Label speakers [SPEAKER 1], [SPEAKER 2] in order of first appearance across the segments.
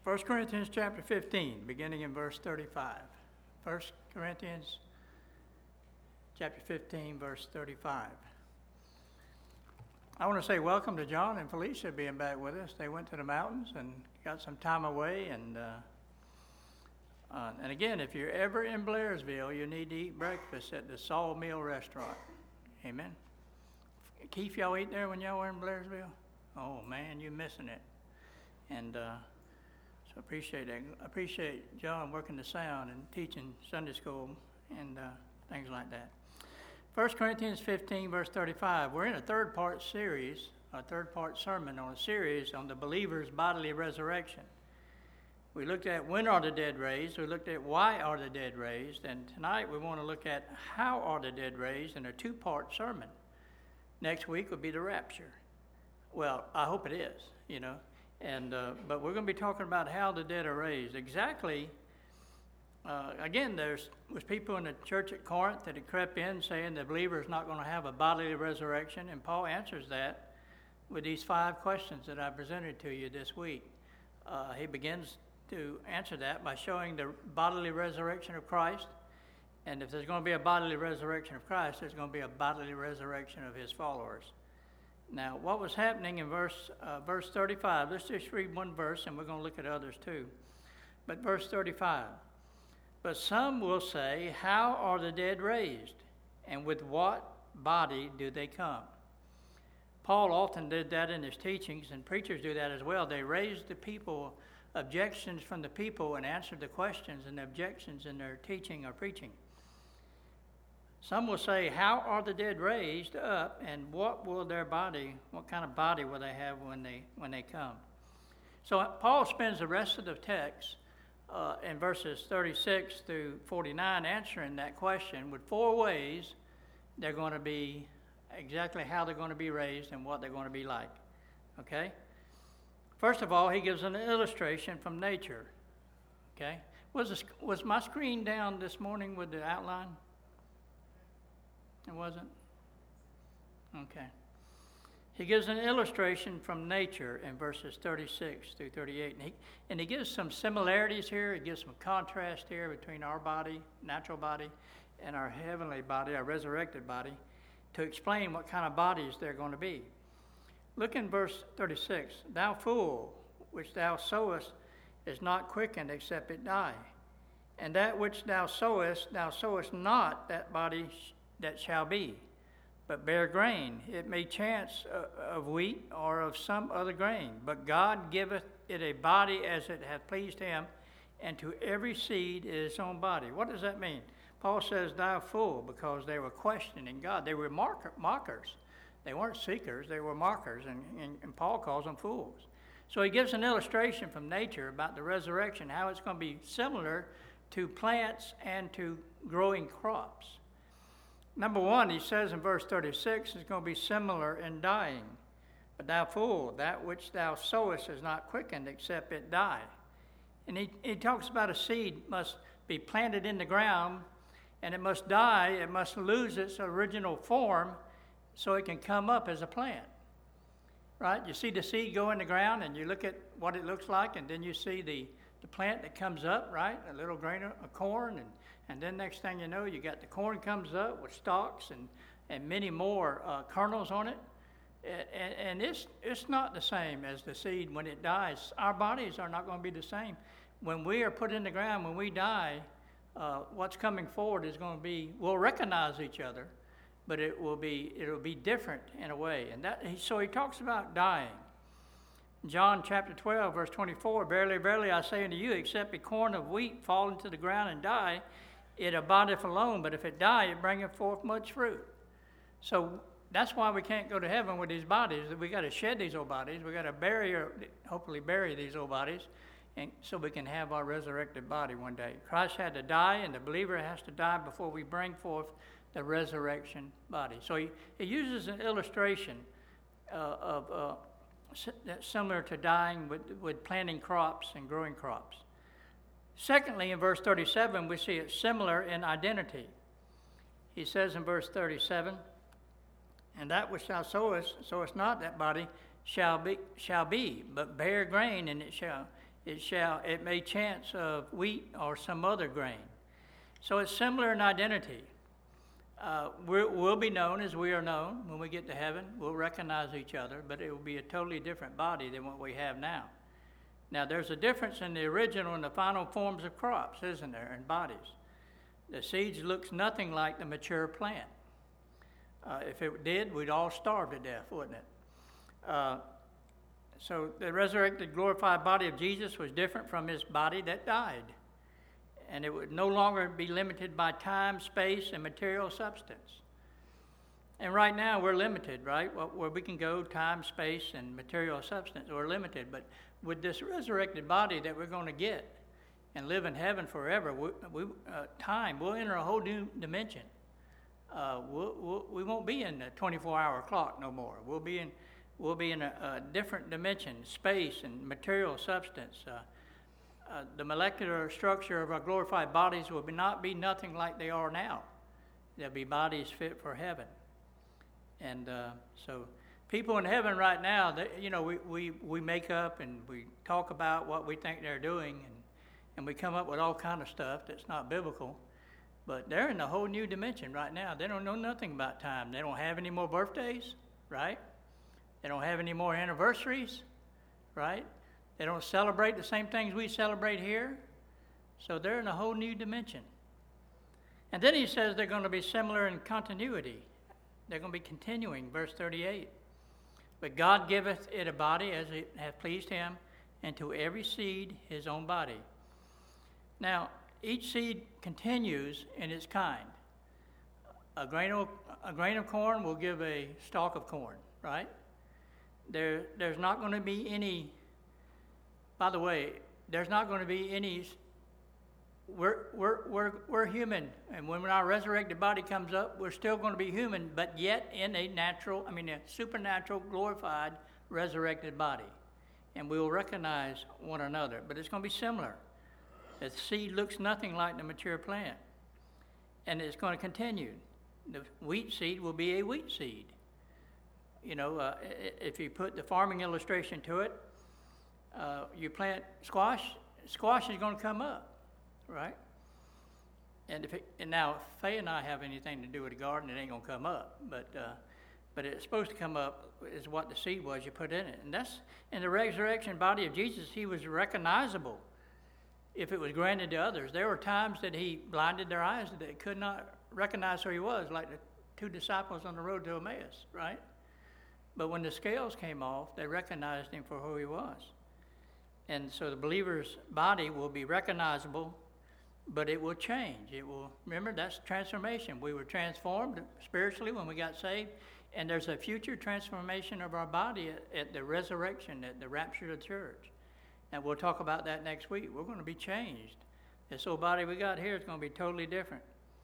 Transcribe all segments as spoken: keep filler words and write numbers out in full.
[SPEAKER 1] First Corinthians chapter fifteen, beginning in verse thirty-five. First Corinthians chapter fifteen, verse thirty-five. I want to say welcome to John and Felicia being back with us. They went to the mountains and got some time away. And uh, uh, and again, if you're ever in Blairsville, you need to eat breakfast at the Sawmill Restaurant. Amen. Keith, y'all eat there when y'all were in Blairsville? Oh man, you're missing it. And uh, so appreciate that. Appreciate John working the sound and teaching Sunday school and uh, things like that. First Corinthians fifteen, verse thirty-five. We're in a third-part series, a third-part sermon on a series on the believer's bodily resurrection. We looked at when are the dead raised. We looked at why are the dead raised. And tonight we want to look at how are the dead raised in a two-part sermon. Next week will be the rapture. Well, I hope it is, you know. And uh, but we're going to be talking about how the dead are raised. Exactly. Uh, again, there's was people in the church at Corinth that had crept in saying the believer is not going to have a bodily resurrection, and Paul answers that with these five questions that I presented to you this week. Uh, he begins to answer that by showing the bodily resurrection of Christ, and if there's going to be a bodily resurrection of Christ, there's going to be a bodily resurrection of his followers. Now, what was happening in verse uh, verse thirty-five, let's just read one verse, and we're going to look at others too. But verse thirty-five. But some will say, how are the dead raised? And with what body do they come? Paul often did that in his teachings, and preachers do that as well. They raised the people, objections from the people, and answered the questions and the objections in their teaching or preaching. Some will say, how are the dead raised up, and what will their body, what kind of body will they have when they when they come? So Paul spends the rest of the text Uh, in verses thirty-six through forty-nine, answering that question with four ways they're going to be, exactly how they're going to be raised and what they're going to be like. Okay? First of all, he gives an illustration from nature. Okay? Was, this, was my screen down this morning with the outline? It wasn't? Okay. He gives an illustration from nature in verses thirty-six through thirty-eight. And he, and he gives some similarities here. He gives some contrast here between our body, natural body, and our heavenly body, our resurrected body, to explain what kind of bodies they're going to be. Look in verse thirty-six. Thou fool, which thou sowest is not quickened except it die. And that which thou sowest, thou sowest not that body sh- that shall be, but bear grain. It may chance uh, of wheat or of some other grain. But God giveth it a body as it hath pleased him, and to every seed his own body. What does that mean? Paul says, thou fool, because they were questioning God. They were marker, mockers. They weren't seekers, they were mockers, and, and, and Paul calls them fools. So he gives an illustration from nature about the resurrection, how it's going to be similar to plants and to growing crops. Number one, he says in verse thirty-six, is going to be similar in dying. But thou fool, that which thou sowest is not quickened except it die. And he, he talks about a seed must be planted in the ground, and it must die, it must lose its original form so it can come up as a plant. Right? You see the seed go in the ground, and you look at what it looks like, and then you see the, the plant that comes up, right? A little grain of, of corn, and And then next thing you know, you got the corn comes up with stalks and, and many more uh, kernels on it. And, and it's, it's not the same as the seed when it dies. Our bodies are not going to be the same. When we are put in the ground, when we die, uh, what's coming forward is going to be, we'll recognize each other, but it will be, it will be different in a way. And that, so he talks about dying. John chapter twelve, verse twenty-four, verily, verily, I say unto you, except a corn of wheat fall into the ground and die, it abideth alone, but if it die, it bringeth forth much fruit. So that's why we can't go to heaven with these bodies. We got to shed these old bodies. We got to bury, or hopefully bury these old bodies, and so we can have our resurrected body one day. Christ had to die, and the believer has to die before we bring forth the resurrection body. So he, he uses an illustration uh, of uh, similar to dying with, with planting crops and growing crops. Secondly, in verse thirty-seven, we see it similar in identity. He says in verse thirty-seven, and that which thou sowest, sowest not that body, shall be, shall be, but bear grain, and it shall it shall, it may chance of wheat or some other grain. So it's similar in identity. Uh, we're, we'll be known as we are known. When we get to heaven, we'll recognize each other, but it will be a totally different body than what we have now. Now, there's a difference in the original and the final forms of crops, isn't there, and bodies. The seeds looks nothing like the mature plant. Uh, if it did, we'd all starve to death, wouldn't it? Uh, so the resurrected, glorified body of Jesus was different from his body that died. And it would no longer be limited by time, space, and material substance. And right now, we're limited, right? Where we can go, time, space, and material substance, we're limited. But with this resurrected body that we're going to get and live in heaven forever, we, we, uh, time, we'll enter a whole new dimension. Uh, we'll, we'll, we won't be in the twenty-four hour clock no more. We'll be in, we'll be in a, a different dimension, space and material substance. Uh, uh, the molecular structure of our glorified bodies will be not be nothing like they are now. They'll be bodies fit for heaven. And uh, so people in heaven right now, they, you know, we, we, we make up and we talk about what we think they're doing, and, and we come up with all kind of stuff that's not biblical. But they're in a whole new dimension right now. They don't know nothing about time. They don't have any more birthdays, right? They don't have any more anniversaries, right? They don't celebrate the same things we celebrate here. So they're in a whole new dimension. And then he says they're going to be similar in continuity. They're going to be continuing, verse thirty-eight. But God giveth it a body as it hath pleased him, and to every seed his own body. Now, each seed continues in its kind. A grain of, a grain of corn will give a stalk of corn, right? There, there's not going to be any, by the way, there's not going to be any, we're, we're, we're, we're human, and when our resurrected body comes up, we're still going to be human, but yet in a natural, I mean a supernatural, glorified, resurrected body. And we will recognize one another, but it's going to be similar. The seed looks nothing like the mature plant. And it's going to continue. The wheat seed will be a wheat seed. You know, uh, if you put the farming illustration to it, uh, you plant squash, squash is going to come up, right? And if it, and now, if Faye and I have anything to do with the garden, it ain't going to come up. But uh, but it's supposed to come up is what the seed was you put in it. And that's, in the resurrection body of Jesus, he was recognizable. If it was granted to others. There were times that he blinded their eyes that they could not recognize who he was, like the two disciples on the road to Emmaus, right? But when the scales came off, they recognized him for who he was. And so the believer's body will be recognizable, but it will change. It will, remember, that's transformation. We were transformed spiritually when we got saved, and there's a future transformation of our body at, at the resurrection, at the rapture of the church. And we'll talk about that next week. We're going to be changed. This old body we got here is going to be totally different.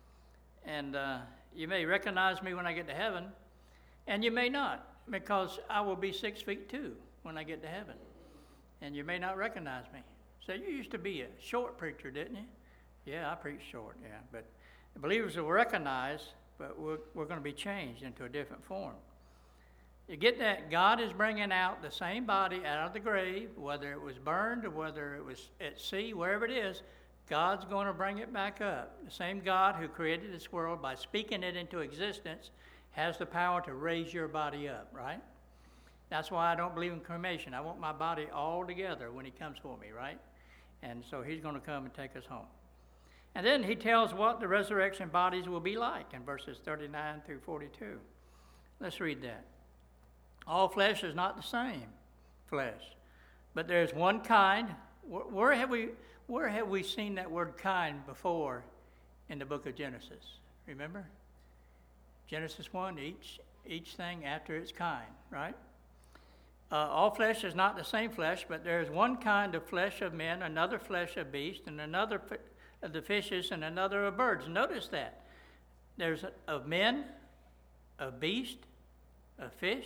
[SPEAKER 1] And uh, you may recognize me when I get to heaven, and you may not, because I will be six feet two when I get to heaven. And you may not recognize me. So you used to be a short preacher, didn't you? Yeah, I preach short, yeah. But the believers will recognize, but we're, we're going to be changed into a different form. You get that? God is bringing out the same body out of the grave, whether it was burned or whether it was at sea, wherever it is, God's going to bring it back up. The same God who created this world by speaking it into existence has the power to raise your body up, right? That's why I don't believe in cremation. I want my body all together when he comes for me, right? And so he's going to come and take us home. And then he tells what the resurrection bodies will be like in verses thirty-nine through forty-two. Let's read that. All flesh is not the same flesh, but there's one kind. Where, where have we where have we seen that word kind before in the book of Genesis? Remember? Genesis one, each each thing after its kind, right? Uh, all flesh is not the same flesh, but there is one kind of flesh of men, another flesh of beasts, and another of the fishes, and another of birds. Notice that. There's of men, of beast, of fish,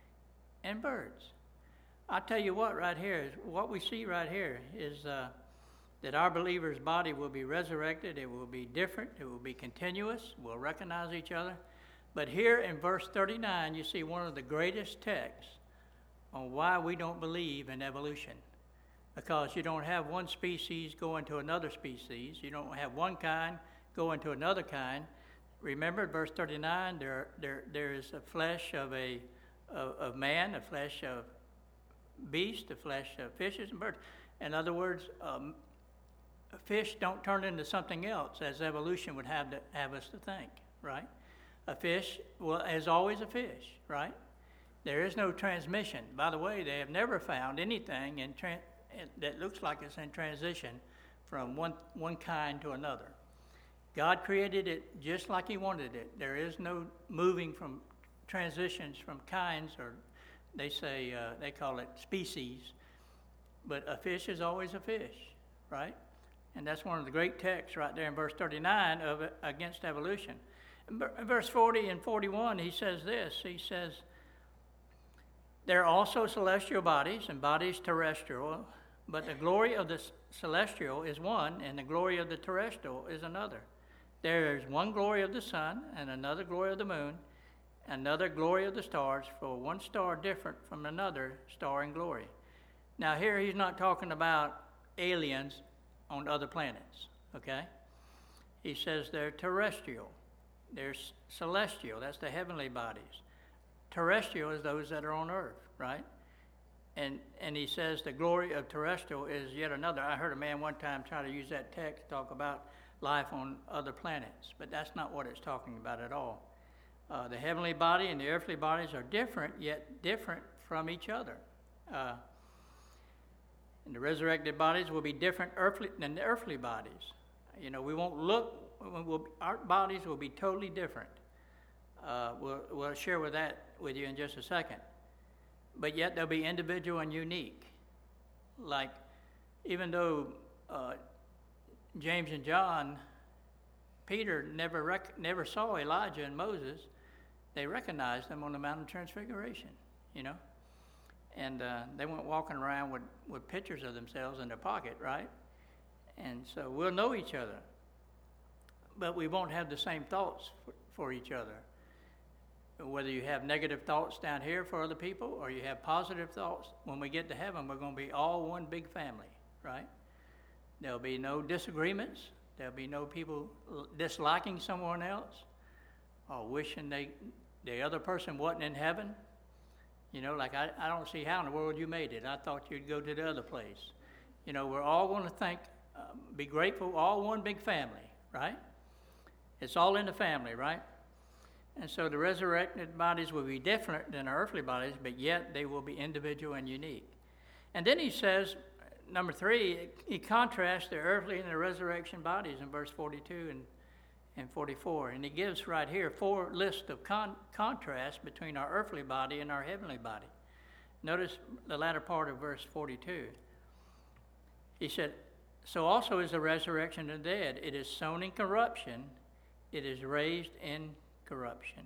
[SPEAKER 1] and birds. I tell you what, right here is what we see right here is uh, that our believer's body will be resurrected. It will be different. It will be continuous. We'll recognize each other. But here in verse thirty-nine, you see one of the greatest texts on why we don't believe in evolution. because you don't have one species go into another species. You don't have one kind go into another kind. Remember, verse thirty-nine, there, there, there is a flesh of a of, of man, a flesh of beast, a flesh of fishes and birds. In other words, um, fish don't turn into something else, as evolution would have to have us to think, right? A fish, well, is always a fish, right? There is no transmission. By the way, they have never found anything in tran- that looks like it's in transition from one, one kind to another. God created it just like he wanted it. There is no moving from transitions from kinds, or they say, uh, they call it species. But a fish is always a fish, right? And that's one of the great texts right there in verse thirty-nine of it, against evolution. In verse forty and forty-one, he says this. He says, there are also celestial bodies and bodies terrestrial, but the glory of the celestial is one, and the glory of the terrestrial is another. There is one glory of the sun, and another glory of the moon, another glory of the stars, for one star different from another star in glory. Now here he's not talking about aliens on other planets, okay? He says they're terrestrial. They're celestial. That's the heavenly bodies. Terrestrial is those that are on earth, right? And and he says the glory of terrestrial is yet another. I heard a man one time try to use that text to talk about life on other planets, but that's not what it's talking about at all. Uh, the heavenly body and the earthly bodies are different, yet different from each other. Uh, and the resurrected bodies will be different earthly than the earthly bodies. You know, we won't look, we'll, our bodies will be totally different. Uh, we'll, we'll share with that with you in just a second. But yet they'll be individual and unique. Like, even though uh, James and John, Peter never rec- never saw Elijah and Moses, they recognized them on the Mount of Transfiguration, you know? And uh, they weren't walking around with, with pictures of themselves in their pocket, right? And so we'll know each other, but we won't have the same thoughts for, for each other. Whether you have negative thoughts down here for other people or you have positive thoughts, when we get to heaven, we're going to be all one big family, right? There'll be no disagreements. There'll be no people disliking someone else or wishing they the other person wasn't in heaven. You know, like, I, I don't see how in the world you made it. I thought you'd go to the other place. You know, we're all going to think, uh, be grateful, all one big family, right? It's all in the family, right? And so the resurrected bodies will be different than our earthly bodies, but yet they will be individual and unique. And then he says, number three, he contrasts the earthly and the resurrection bodies in verse forty-two and, and forty-four. And he gives right here four lists of con- contrasts between our earthly body and our heavenly body. Notice the latter part of verse forty-two. He said, so also is the resurrection of the dead. It is sown in corruption. It is raised in corruption.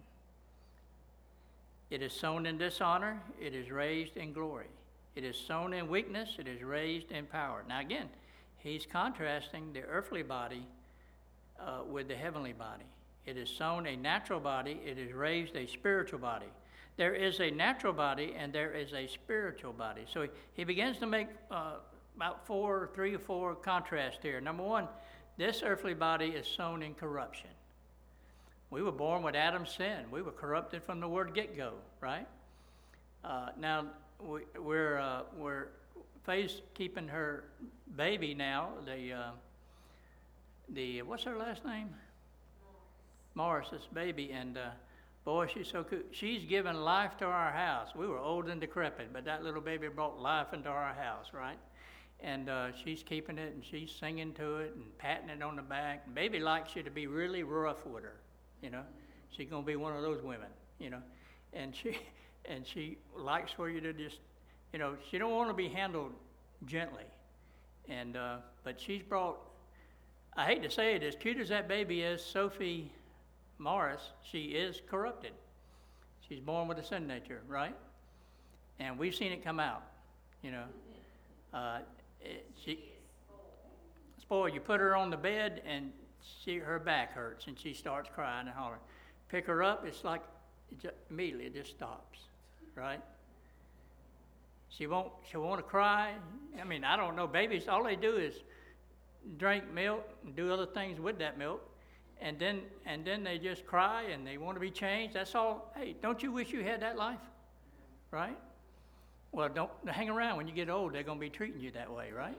[SPEAKER 1] It is sown in dishonor. It is raised in glory. It is sown in weakness. It is raised in power. Now again, he's contrasting the earthly body uh, with the heavenly body. It is sown a natural body. It is raised a spiritual body. There is a natural body and there is a spiritual body. So he, he begins to make uh, about four, three or four contrasts here. Number one, this earthly body is sown in corruption. We were born with Adam's sin. We were corrupted from the word get-go, right? Uh, now, we, we're uh, we're Faye's keeping her baby now. The uh, the what's her last name? Morris. Morris's baby, and uh, boy, she's so cool. She's given life to our house. We were old and decrepit, but that little baby brought life into our house, right? And uh, she's keeping it, and she's singing to it and patting it on the back. And baby likes you to be really rough with her. You know, she's gonna be one of those women. You know, and she and she likes for you to just, you know, she don't want to be handled gently. And uh, but she's brought. I hate to say it, as cute as that baby is, Sophie Morris, she is corrupted. She's born with a sin nature, right? And we've seen it come out. You know, uh, it, she spoiled. You put her on the bed and She, her back hurts, and she starts crying and hollering. Pick her up, it's like it just, immediately it just stops, right? She won't, she'll want to cry. I mean, I don't know. Babies, all they do is drink milk and do other things with that milk. And then, and then they just cry and they want to be changed. That's all. Hey, don't you wish you had that life? Right? Well, don't hang around. When you get old, they're going to be treating you that way, right?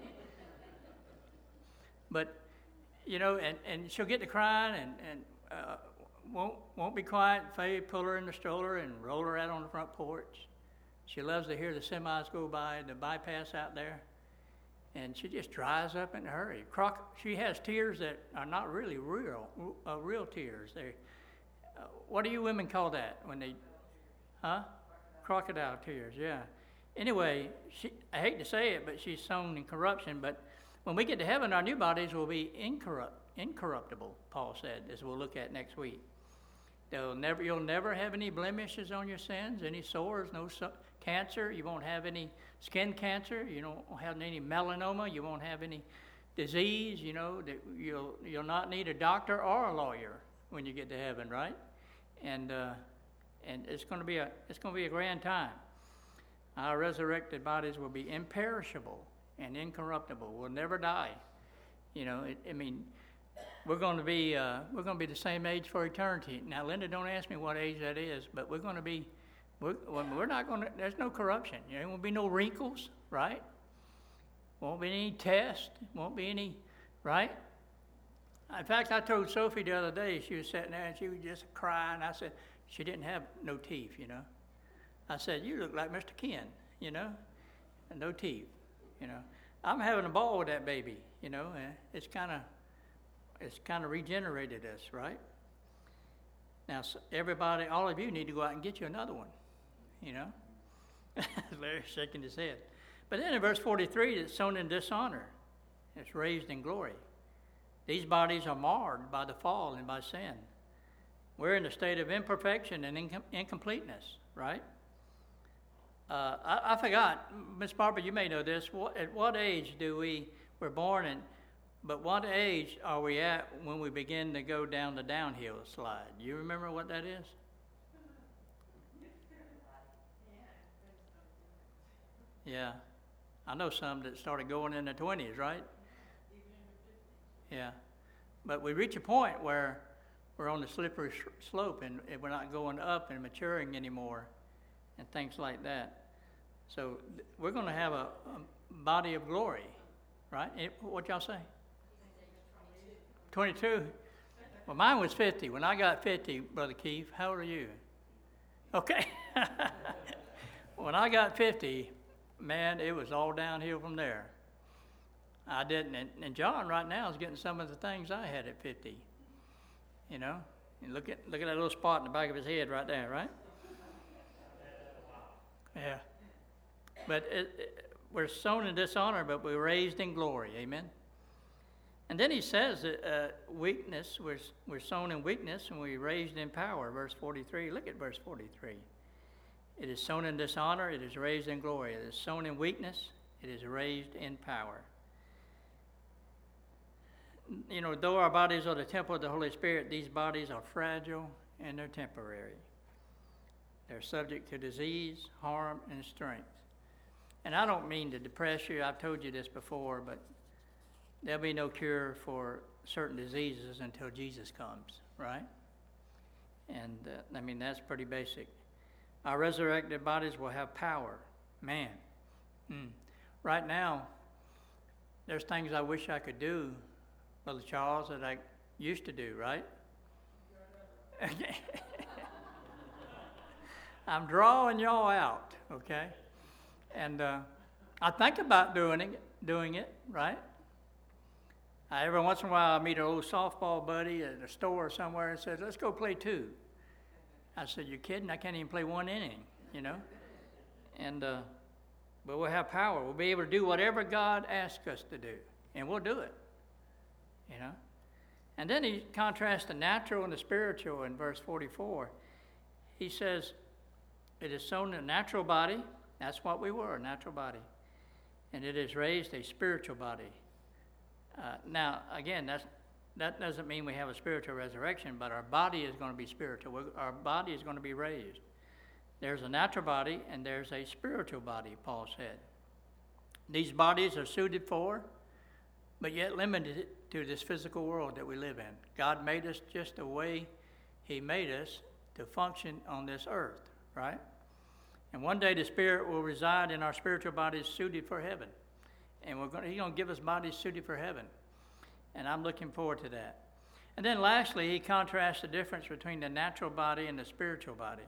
[SPEAKER 1] But, you know, and, and she'll get to crying and, and uh, won't won't be quiet. Faye pull her in the stroller and roll her out on the front porch. She loves to hear the semis go by, the bypass out there. And she just dries up in a hurry. Croc, she has tears that are not really real, uh, real tears. They, uh, what do you women call that when they, huh? Crocodile tears, yeah. Anyway, she, I hate to say it, but she's sown in corruption. But when we get to heaven, our new bodies will be incorrupt, incorruptible, Paul said, as we'll look at next week. They'll never, you'll never have any blemishes on your sins, any sores, no so, cancer. You won't have any skin cancer. You don't have any melanoma. You won't have any disease. You know, that you'll you'll not need a doctor or a lawyer when you get to heaven, right? And uh, and it's going to be a it's going to be a grand time. Our resurrected bodies will be imperishable and incorruptible. We'll never die. You know, it, I mean, we're going to be uh, we're going to be the same age for eternity. Now, Linda, don't ask me what age that is, but we're going to be. We're, we're not going to. There's no corruption. There won't be no wrinkles, right? Won't be any tests. Won't be any, right? In fact, I told Sophie the other day. She was sitting there and she was just crying. I said she didn't have no teeth, you know. I said, you look like Mister Ken, you know, and no teeth, you know. I'm having a ball with that baby, you know. And it's kind of, it's kind of regenerated us, right? Now, everybody, all of you need to go out and get you another one, you know. Larry's shaking his head. But then in verse forty-three, it's sown in dishonor. It's raised in glory. These bodies are marred by the fall and by sin. We're in a state of imperfection and incom- incompleteness, right? Uh, I, I forgot, Miss Barbara, you may know this. What, at what age do we, we're born in, but what age are we at when we begin to go down the downhill slide? Do you remember what that is? Yeah. I know some that started going in their twenties, right? Yeah. But we reach a point where we're on the slippery sh- slope and, and we're not going up and maturing anymore and things like that. So th- we're going to have a, a body of glory, right? It, what y'all say? twenty-two? Well, mine was fifty. When I got fifty, Brother Keith, how old are you? Okay. When I got fifty, man, it was all downhill from there. I didn't, and, and John right now is getting some of the things I had at fifty. You know, and look at look at that little spot in the back of his head right there, right? Yeah. But it, it, we're sown in dishonor, but we're raised in glory. Amen. And then he says that uh, weakness, we're, we're sown in weakness and we're raised in power. Verse forty-three. Look at verse forty-three. It is sown in dishonor, it is raised in glory. It is sown in weakness, it is raised in power. You know, though our bodies are the temple of the Holy Spirit, these bodies are fragile and they're temporary. They're subject to disease, harm, and strength. And I don't mean to depress you. I've told you this before, but there'll be no cure for certain diseases until Jesus comes, right? And, uh, I mean, that's pretty basic. Our resurrected bodies will have power. Man. Mm. Right now, there's things I wish I could do, Brother Charles, that I used to do, right? I'm drawing y'all out, okay? And uh, I think about doing it, doing it, right? I, every once in a while, I meet an old softball buddy at a store or somewhere and says, let's go play two. I said, you're kidding? I can't even play one inning, you know? And, uh, but we'll have power. We'll be able to do whatever God asks us to do, and we'll do it, you know? And then he contrasts the natural and the spiritual in verse forty-four. He says, it is sown in a natural body. That's what we were, a natural body. And it is raised a spiritual body. Uh, now, again, that's That doesn't mean we have a spiritual resurrection, but our body is going to be spiritual. We're, our body is going to be raised. There's a natural body and there's a spiritual body, Paul said. These bodies are suited for, but yet limited to this physical world that we live in. God made us just the way he made us to function on this earth, right? And one day the Spirit will reside in our spiritual bodies suited for heaven. And we're going to, he's going to give us bodies suited for heaven. And I'm looking forward to that. And then lastly, he contrasts the difference between the natural body and the spiritual body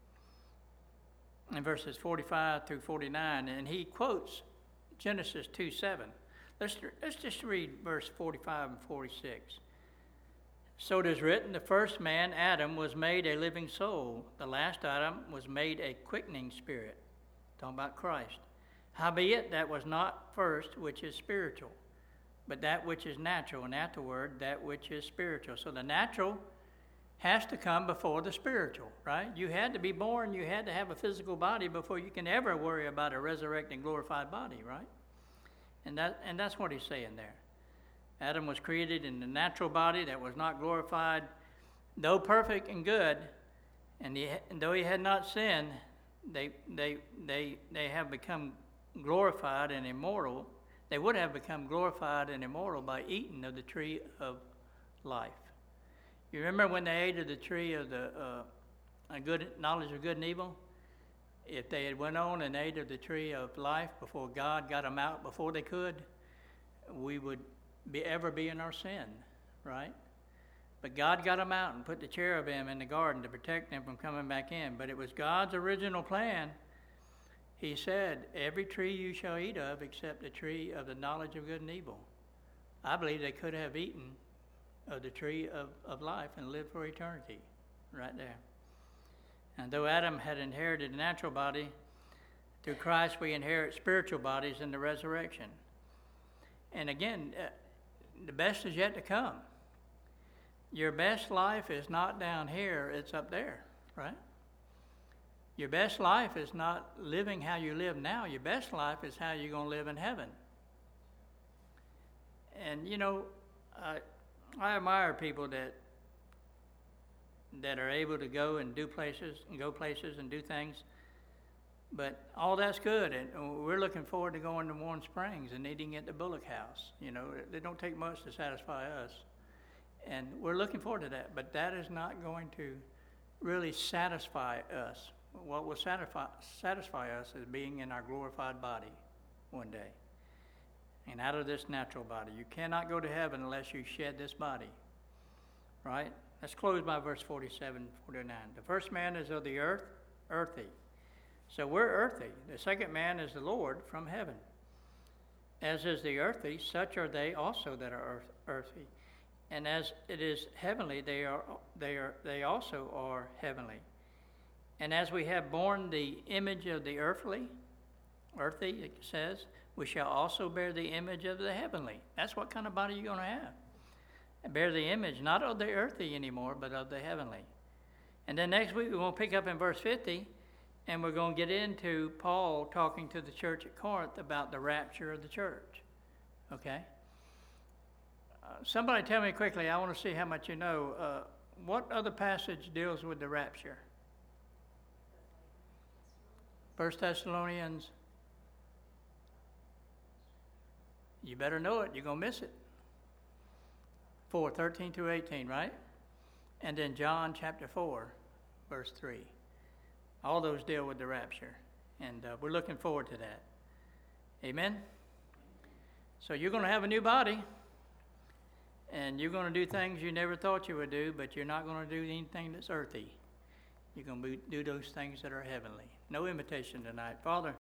[SPEAKER 1] in verses forty-five through forty-nine. And he quotes Genesis two seven. Let's, let's just read verse forty-five and forty-six. So it is written, the first man, Adam, was made a living soul. The last Adam was made a quickening spirit. Talking about Christ. Howbeit, that was not first which is spiritual, but that which is natural, and afterward that which is spiritual. So the natural has to come before the spiritual, right? You had to be born, you had to have a physical body before you can ever worry about a resurrected, glorified body, right? And that and that's what he's saying there. Adam was created in the natural body that was not glorified, though perfect and good, and, he, and though he had not sinned, they they they they have become glorified and immortal. They would have become glorified and immortal by eating of the tree of life. You remember when they ate of the tree of the uh, a good knowledge of good and evil? If they had went on and ate of the tree of life before God got them out before they could, we would be ever be in our sin, right? But God got them out and put the cherubim in the garden to protect them from coming back in. But it was God's original plan. He said, every tree you shall eat of except the tree of the knowledge of good and evil. I believe they could have eaten of the tree of, of life and lived for eternity right there. And though Adam had inherited a natural body, through Christ we inherit spiritual bodies in the resurrection. And again, uh, the best is yet to come. Your best life is not down here, it's up there, right? Your best life is not living how you live now. Your best life is how you're going to live in heaven. And, you know, I, I admire people that that are able to go and do places and go places and do things. But all that's good, and we're looking forward to going to Warm Springs and eating at the Bullock House. You know, they don't take much to satisfy us. And we're looking forward to that, but that is not going to really satisfy us. What will satisfy, satisfy us is being in our glorified body one day. And out of this natural body. You cannot go to heaven unless you shed this body. Right? Let's close by verse forty-seven, forty-nine. The first man is of the earth, earthy. So we're earthy. The second man is the Lord from heaven. As is the earthy, such are they also that are earth, earthy. And as it is heavenly, they are they are they also are heavenly. And as we have borne the image of the earthly, earthy, it says, we shall also bear the image of the heavenly. That's what kind of body you're going to have. And bear the image, not of the earthly anymore, but of the heavenly. And then next week, we're going to pick up in verse fifty, and we're going to get into Paul talking to the church at Corinth about the rapture of the church. Okay? Uh, somebody tell me quickly, I want to see how much you know. Uh, what other passage deals with the rapture? First Thessalonians. You better know it. You're going to miss it. four, thirteen through eighteen, right? And then John chapter four, verse three. All those deal with the rapture. And uh, we're looking forward to that. Amen? So you're going to have a new body. And you're going to do things you never thought you would do, but you're not going to do anything that's earthy. You're going to do those things that are heavenly. No invitation tonight. Father,